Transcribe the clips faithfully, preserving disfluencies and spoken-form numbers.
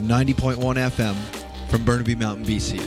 ninety point one F M from Burnaby Mountain, B C.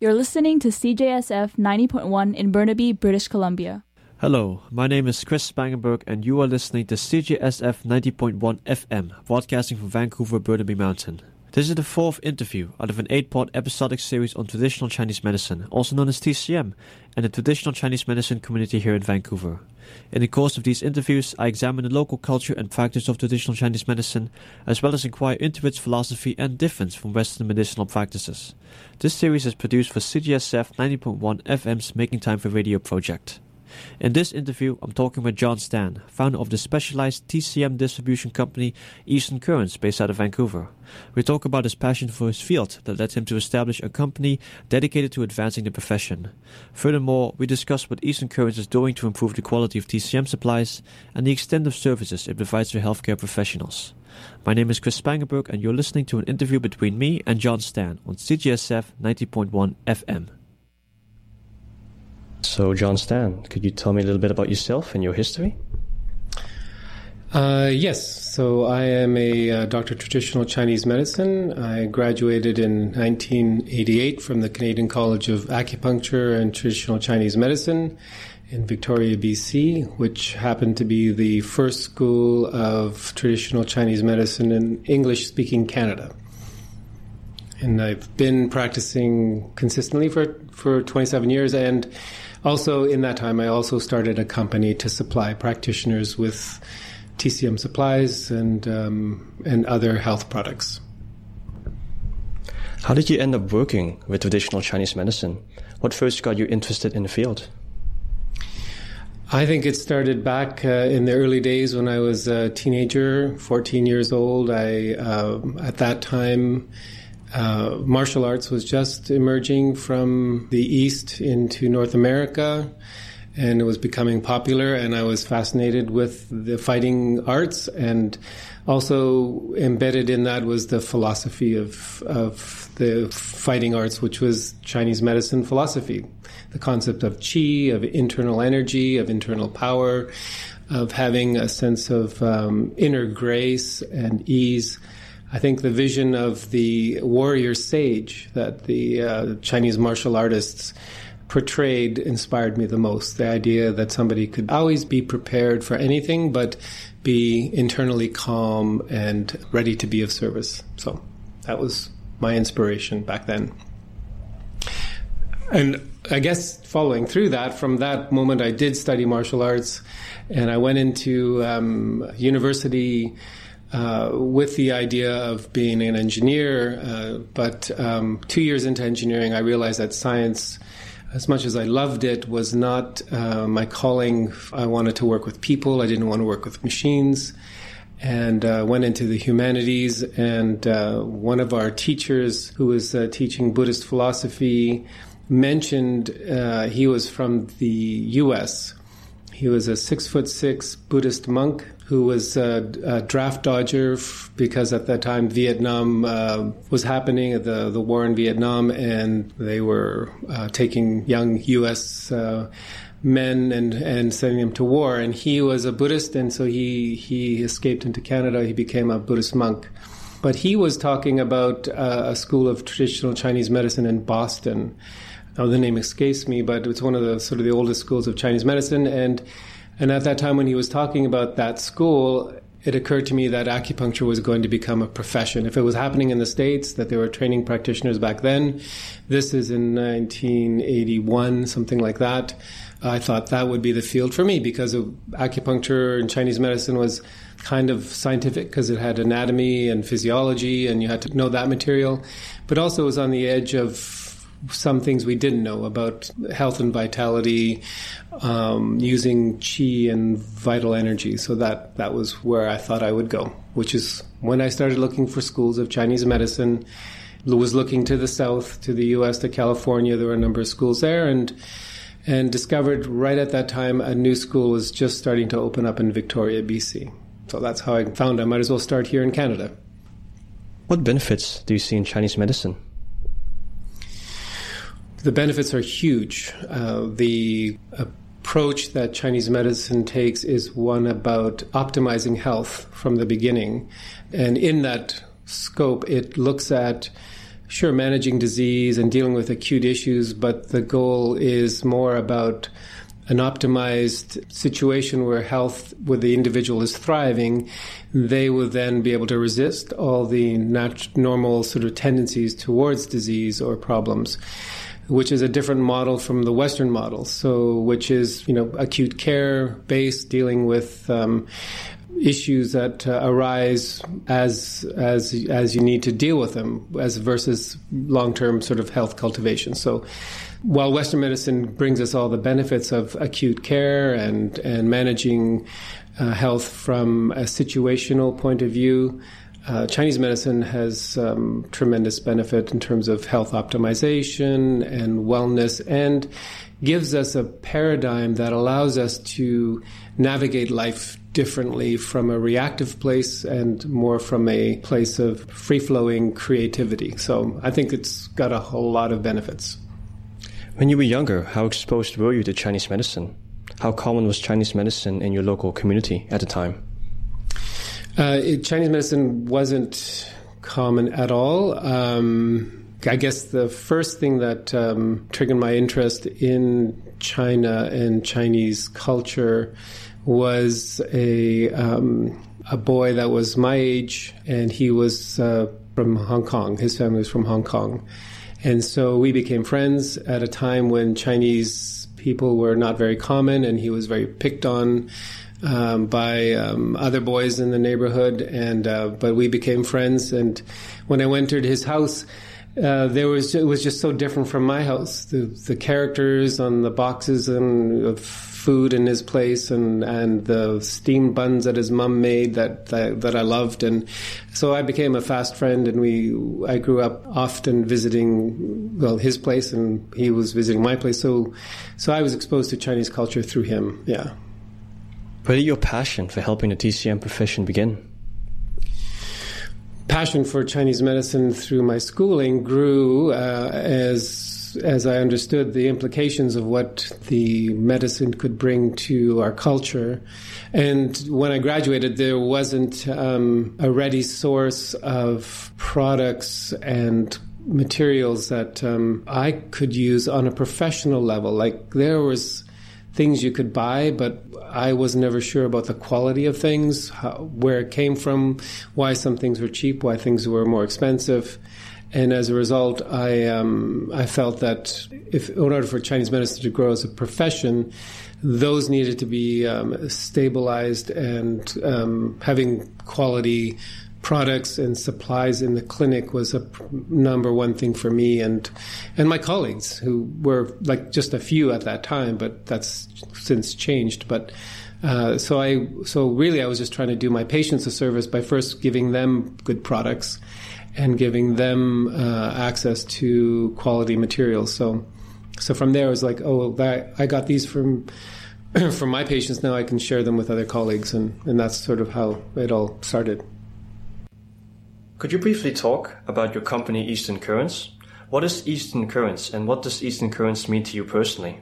You're listening to C J S F ninety point one in Burnaby, British Columbia. Hello, my name is Chris Spangenberg and you are listening to C J S F ninety point one F M, broadcasting from Vancouver, Burnaby Mountain. This is the fourth interview out of an eight-part episodic series on traditional Chinese medicine, also known as T C M, and the traditional Chinese medicine community here in Vancouver. In the course of these interviews, I examine the local culture and practice of traditional Chinese medicine, as well as inquire into its philosophy and difference from Western medicinal practices. This series is produced for C J S F ninety point one F M's Making Time for Radio project. In this interview, I'm talking with John Stan, founder of the specialized T C M distribution company Eastern Currents, based out of Vancouver. We talk about his passion for his field that led him to establish a company dedicated to advancing the profession. Furthermore, we discuss what Eastern Currents is doing to improve the quality of T C M supplies and the extent of services it provides for healthcare professionals. My name is Chris Spangenberg and you're listening to an interview between me and John Stan on C J S F ninety point one F M. So, John Stan, could you tell me a little bit about yourself and your history? Uh, yes. So, I am a uh, doctor of traditional Chinese medicine. I graduated in nineteen eighty-eight from the Canadian College of Acupuncture and Traditional Chinese Medicine in Victoria, B C, which happened to be the first school of traditional Chinese medicine in English-speaking Canada. And I've been practicing consistently for, for twenty-seven years, and also, in that time, I also started a company to supply practitioners with T C M supplies and um, and other health products. How did you end up working with traditional Chinese medicine? What first got you interested in the field? I think it started back uh, in the early days when I was a teenager, fourteen years old. I, uh, at that time, Uh, martial arts was just emerging from the East into North America, and it was becoming popular, and I was fascinated with the fighting arts, and also embedded in that was the philosophy of, of the fighting arts, which was Chinese medicine philosophy, the concept of qi, of internal energy, of internal power, of having a sense of um, inner grace and ease. I think the vision of the warrior sage that the uh, Chinese martial artists portrayed inspired me the most. The idea that somebody could always be prepared for anything, but be internally calm and ready to be of service. So that was my inspiration back then. And I guess following through that, from that moment I did study martial arts, and I went into um, university Uh, with the idea of being an engineer, uh, but um, two years into engineering, I realized that science, as much as I loved it, was not uh, my calling. I wanted to work with people. I didn't want to work with machines, and uh, went into the humanities. And uh, one of our teachers, who was uh, teaching Buddhist philosophy, mentioned uh, he was from the U S. He was a six foot six Buddhist monk who was a, a draft dodger f- because at that time Vietnam uh, was happening, the the war in Vietnam, and they were uh, taking young U S uh, men and, and sending them to war. And he was a Buddhist, and so he, he escaped into Canada. He became a Buddhist monk. But he was talking about uh, a school of traditional Chinese medicine in Boston. Now, the name escapes me, but it's one of the sort of the oldest schools of Chinese medicine. And and at that time when he was talking about that school, it occurred to me that acupuncture was going to become a profession. If it was happening in the States, that they were training practitioners back then, this is in nineteen eighty-one, something like that, I thought that would be the field for me, because of acupuncture and Chinese medicine was kind of scientific because it had anatomy and physiology and you had to know that material, but also it was on the edge of some things we didn't know about health and vitality, um, using qi and vital energy. So that, that was where I thought I would go, which is when I started looking for schools of Chinese medicine. Was looking to the south, to the U S, to California. There were a number of schools there, and and discovered right at that time a new school was just starting to open up in Victoria, B C. So that's how I found I might as well start here in Canada. What benefits do you see in Chinese medicine? The benefits are huge. Uh, the approach that Chinese medicine takes is one about optimizing health from the beginning. And in that scope, it looks at sure, managing disease and dealing with acute issues, but the goal is more about an optimized situation where health, where the individual is thriving. They will then be able to resist all the nat- normal sort of tendencies towards disease or problems, which is a different model from the Western model. So, which is, you know, acute care based, dealing with um, issues that uh, arise as as as you need to deal with them, as versus long-term sort of health cultivation. So, while Western medicine brings us all the benefits of acute care and and managing uh, health from a situational point of view, Uh, Chinese medicine has um, tremendous benefit in terms of health optimization and wellness, and gives us a paradigm that allows us to navigate life differently from a reactive place and more from a place of free-flowing creativity. So I think it's got a whole lot of benefits. When you were younger, how exposed were you to Chinese medicine? How common was Chinese medicine in your local community at the time? Uh, it, Chinese medicine wasn't common at all. Um, I guess the first thing that um, triggered my interest in China and Chinese culture was a um, a boy that was my age, and he was uh, from Hong Kong. His family was from Hong Kong. And so we became friends at a time when Chinese people were not very common, and he was very picked on Um, by um, other boys in the neighborhood, and uh, but we became friends. And when I entered his house, uh, there was it was just so different from my house. The the characters on the boxes and of food in his place, and and the steamed buns that his mom made that, that that I loved, and so I became a fast friend. And we I grew up often visiting well his place, and he was visiting my place. So so I was exposed to Chinese culture through him. Yeah. Where did your passion for helping the T C M profession begin? Passion for Chinese medicine through my schooling grew uh, as as I understood the implications of what the medicine could bring to our culture. And when I graduated, there wasn't um, a ready source of products and materials that um, I could use on a professional level. Like, there was things you could buy, but I was never sure about the quality of things, how, where it came from, why some things were cheap, why things were more expensive. And as a result, I um, I felt that if in order for Chinese medicine to grow as a profession, those needed to be um, stabilized, and um, having quality products and supplies in the clinic was a number one thing for me and and my colleagues, who were like just a few at that time, but that's since changed. But uh, so I so really I was just trying to do my patients a service by first giving them good products and giving them uh, access to quality materials. So so from there I was like, oh, that, I got these from from my patients. Now I can share them with other colleagues, and, and that's sort of how it all started. Could you briefly talk about your company, Eastern Currents? What is Eastern Currents, and what does Eastern Currents mean to you personally?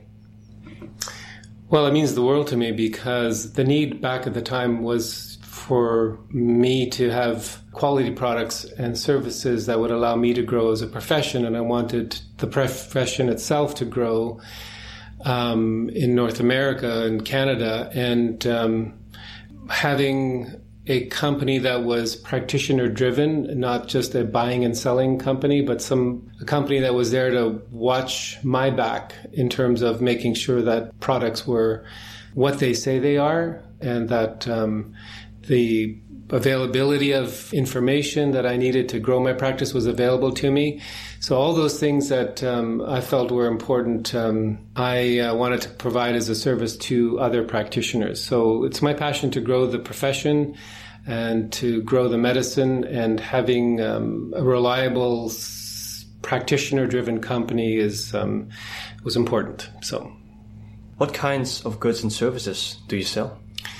Well, it means the world to me, because the need back at the time was for me to have quality products and services that would allow me to grow as a profession, and I wanted the profession itself to grow um, in North America and Canada, and um, having a company that was practitioner-driven, not just a buying and selling company, but some a company that was there to watch my back in terms of making sure that products were what they say they are, and that um, the availability of information that I needed to grow my practice was available to me. So all those things that um, I felt were important, um, I uh, wanted to provide as a service to other practitioners. So it's my passion to grow the profession and to grow the medicine, and having um, a reliable s- practitioner-driven company is um, was important. So, what kinds of goods and services do you sell?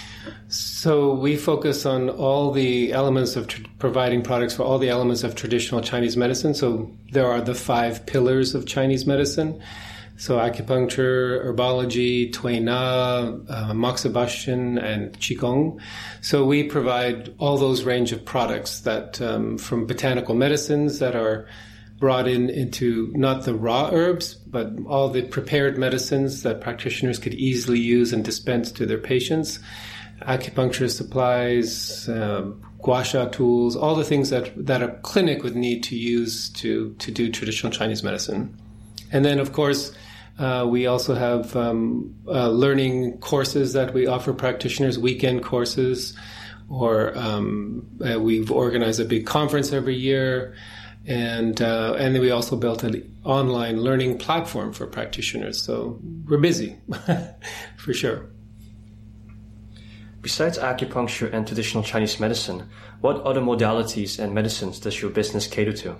So we focus on all the elements of tr- providing products for all the elements of traditional Chinese medicine. So there are the five pillars of Chinese medicine. So acupuncture, herbology, Tui Na, uh, moxibustion, and Qigong. So we provide all those range of products that um, from botanical medicines that are brought in into not the raw herbs, but all the prepared medicines that practitioners could easily use and dispense to their patients. Acupuncture supplies, um, gua sha tools, all the things that, that a clinic would need to use to, to do traditional Chinese medicine. And then, of course, uh, we also have um, uh, learning courses that we offer practitioners, weekend courses, or um, uh, we've organized a big conference every year. And uh, and then we also built an online learning platform for practitioners. So we're busy, for sure. Besides acupuncture and traditional Chinese medicine, what other modalities and medicines does your business cater to?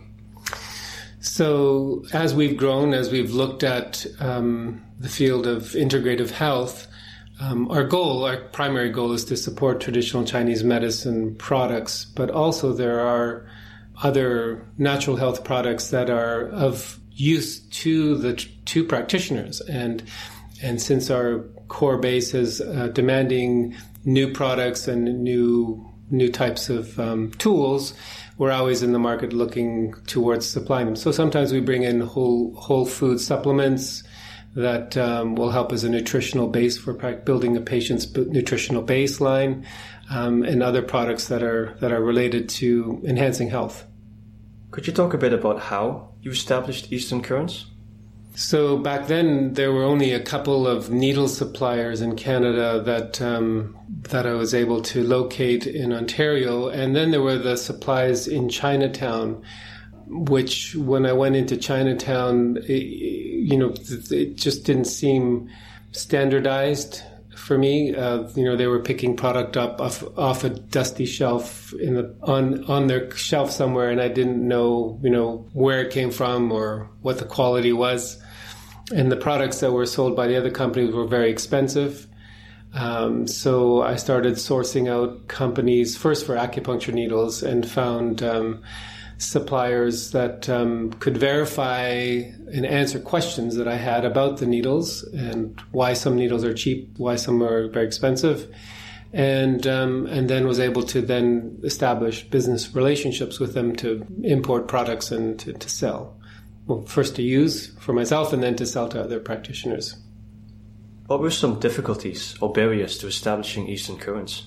So as we've grown, as we've looked at um, the field of integrative health, um, our goal, our primary goal is to support traditional Chinese medicine products, but also there are other natural health products that are of use to the to practitioners. And and since our core base is uh, demanding new products and new new types of um, tools, we're always in the market looking towards supplying them. So sometimes we bring in whole whole food supplements that um, will help as a nutritional base for building a patient's nutritional baseline, um, and other products that are that are related to enhancing health. Could you talk a bit about how you established Eastern Currents? So back then, there were only a couple of needle suppliers in Canada that um, that I was able to locate in Ontario. And then there were the supplies in Chinatown, which when I went into Chinatown, it, you know, it just didn't seem standardized for me. Uh, you know, they were picking product up off, off a dusty shelf in the, on on their shelf somewhere, and I didn't know, you know, where it came from or what the quality was. And the products that were sold by the other companies were very expensive. Um, so I started sourcing out companies first for acupuncture needles and found um, suppliers that um, could verify and answer questions that I had about the needles and why some needles are cheap, why some are very expensive, and um, and then was able to then establish business relationships with them to import products and to, to sell. Well, first to use for myself and then to sell to other practitioners. What were some difficulties or barriers to establishing Eastern Currents?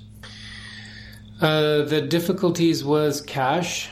Uh, the difficulties was cash.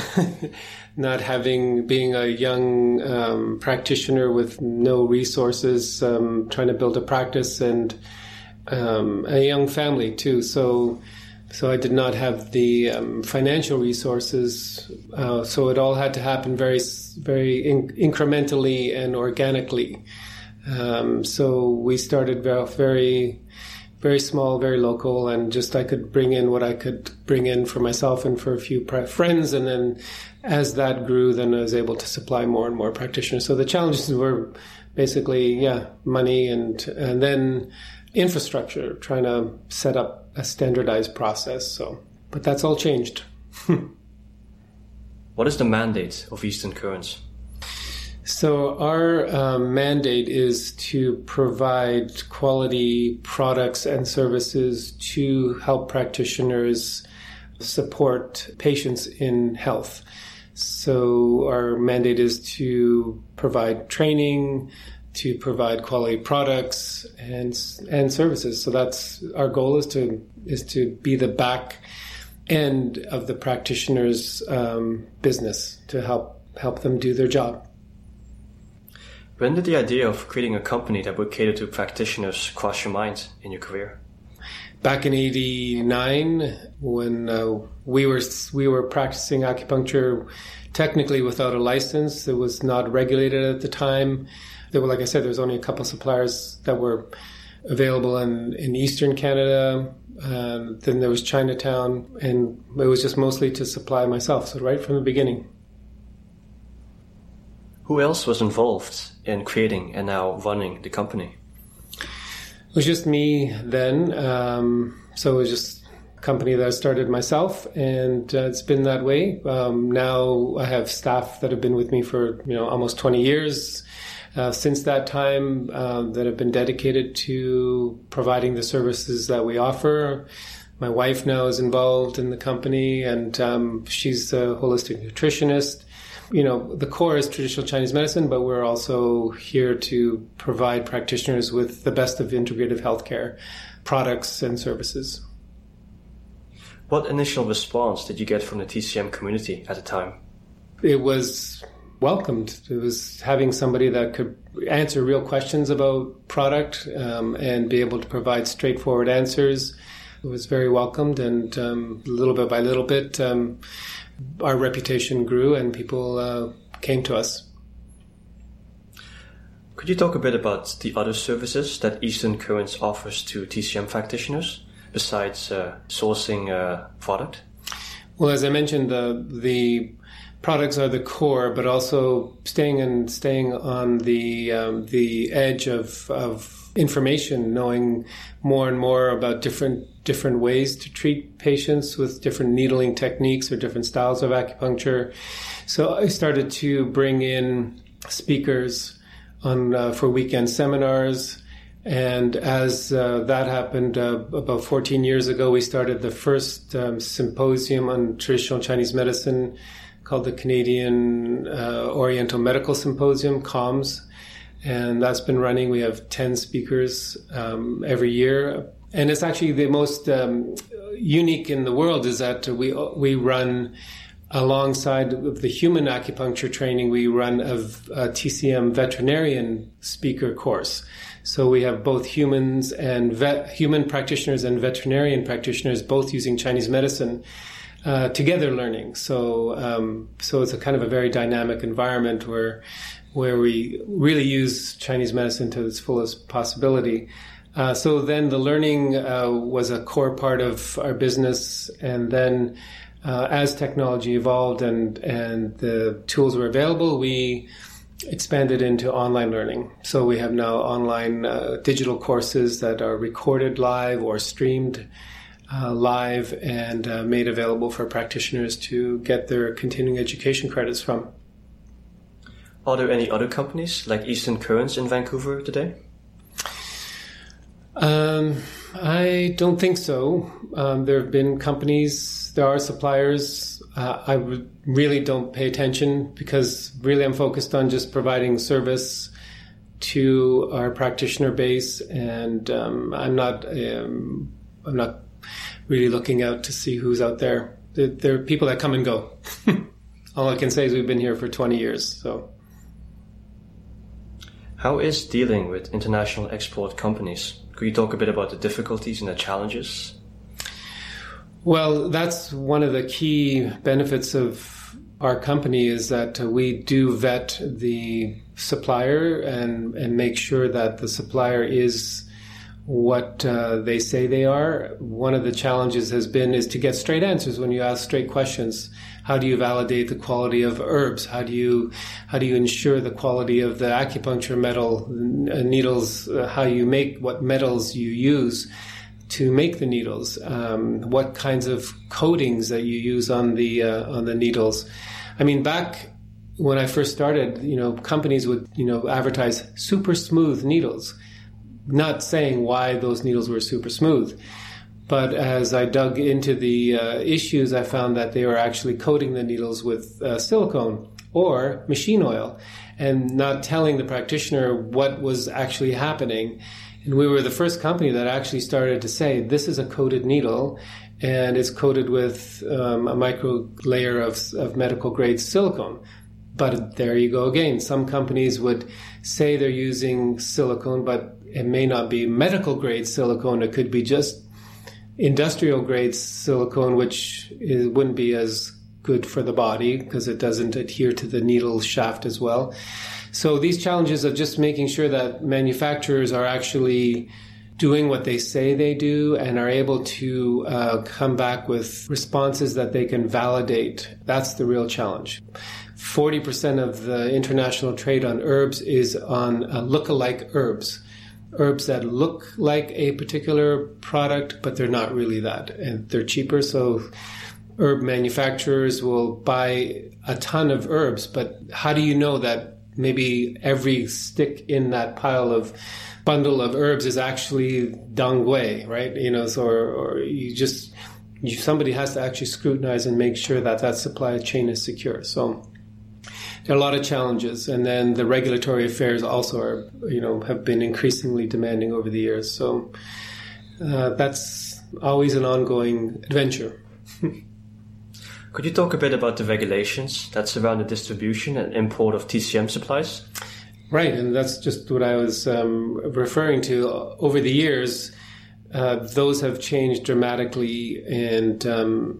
Not having, being a young um, practitioner with no resources, um, trying to build a practice, and um, a young family too. So, so I did not have the um, financial resources. Uh, so it all had to happen very, very in- incrementally and organically. Um, so we started very, very small, very local, and just I could bring in what I could bring in for myself and for a few pra- friends. And then as that grew, then I was able to supply more and more practitioners. So the challenges were basically, yeah, money and, and then infrastructure, trying to set up a standardized process. So, but that's all changed. What is the mandate of Eastern Currents? So our um, mandate is to provide quality products and services to help practitioners support patients in health. So our mandate is to provide training, to provide quality products and and services. So that's our goal is to is to be the back end of the practitioner's um, business to help help them do their job. When did the idea of creating a company that would cater to practitioners cross your mind in your career? Back in eighty-nine, when uh, we were we were practicing acupuncture, technically without a license, it was not regulated at the time. There were, like I said, there was only a couple of suppliers that were available in, in Eastern Canada. Um, then there was Chinatown, and it was just mostly to supply myself. So right from the beginning. Who else was involved in creating and now running the company? It was just me then. Um, so it was just a company that I started myself, and uh, it's been that way. Um, now I have staff that have been with me for you know almost twenty years. Uh, since that time, uh, that have been dedicated to providing the services that we offer. My wife now is involved in the company, and um, she's a holistic nutritionist. you know, the core is traditional Chinese medicine, but we're also here to provide practitioners with the best of integrative healthcare products and services. What initial response did you get from the T C M community at the time? It was welcomed. It was having somebody that could answer real questions about product um, and be able to provide straightforward answers. It was very welcomed, and um, little bit by little bit, um, our reputation grew and people uh, came to us. Could you talk a bit about the other services that Eastern Currents offers to T C M practitioners besides uh, sourcing uh, product? Well, as I mentioned, the the products are the core, but also staying and staying on the um, the edge of of information, knowing more and more about different different ways to treat patients with different needling techniques or different styles of acupuncture. So I started to bring in speakers on uh, for weekend seminars. And as uh, that happened uh, about fourteen years ago, we started the first um, symposium on traditional Chinese medicine called the Canadian uh, Oriental Medical Symposium, C O M S. And that's been running. We have ten speakers um, every year. And it's actually the most um, unique in the world is that we we run, alongside of the human acupuncture training, we run a, a T C M veterinarian speaker course. So we have both humans and vet, human practitioners and veterinarian practitioners both using Chinese medicine uh, together learning. So um, so it's a kind of a very dynamic environment where where we really use Chinese medicine to its fullest possibility. Uh, so then the learning uh, was a core part of our business, and then uh, as technology evolved and and the tools were available, we expanded into online learning. So we have now online uh, digital courses that are recorded live or streamed uh, live and uh, made available for practitioners to get their continuing education credits from. Are there any other companies like Eastern Currents in Vancouver today? Um, I don't think so. Um, there have been companies, there are suppliers. Uh, I re- really don't pay attention because really I'm focused on just providing service to our practitioner base, and um, I'm not um, I'm not really looking out to see who's out there. There, there are people that come and go. All I can say is we've been here for twenty years, so. How is dealing with international export companies? Could you talk a bit about the difficulties and the challenges? Well, that's one of the key benefits of our company is that we do vet the supplier and, and make sure that the supplier is what uh, they say they are. One of the challenges has been is to get straight answers when you ask straight questions. How do you validate the quality of herbs? How do you how do you ensure the quality of the acupuncture metal uh, needles? Uh, how you make what metals you use to make the needles? Um, what kinds of coatings that you use on the uh, on the needles? I mean, back when I first started, you know, companies would you know advertise super smooth needles, not saying why those needles were super smooth. But as I dug into the uh, issues, I found that they were actually coating the needles with uh, silicone or machine oil and not telling the practitioner what was actually happening. And we were the first company that actually started to say, this is a coated needle and it's coated with um, a micro layer of, of medical grade silicone. But there you go again. Some companies would say they're using silicone, but it may not be medical grade silicone. It could be just industrial grade silicone, which is, wouldn't be as good for the body because it doesn't adhere to the needle shaft as well. So these challenges of just making sure that manufacturers are actually doing what they say they do and are able to uh, come back with responses that they can validate. That's the real challenge. forty percent of the international trade on herbs is on uh, look-alike herbs. Herbs that look like a particular product, but they're not really that. And they're cheaper, so herb manufacturers will buy a ton of herbs, but how do you know that maybe every stick in that pile of bundle of herbs is actually dongui, right? You know, so, or, or you just, you, somebody has to actually scrutinize and make sure that that supply chain is secure. So there are a lot of challenges. And then the regulatory affairs also are, you know, have been increasingly demanding over the years. So uh, that's always an ongoing adventure. Could you talk a bit about the regulations that surround the distribution and import of T C M supplies? Right, and that's just what I was um, referring to. Over the years, uh, those have changed dramatically, and um,